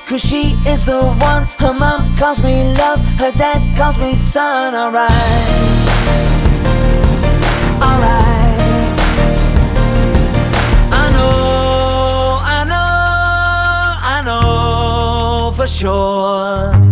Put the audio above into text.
'cause she is the one. Her mom calls me love, her dad calls me son. Alright, alright. I know, I know, I know for sure.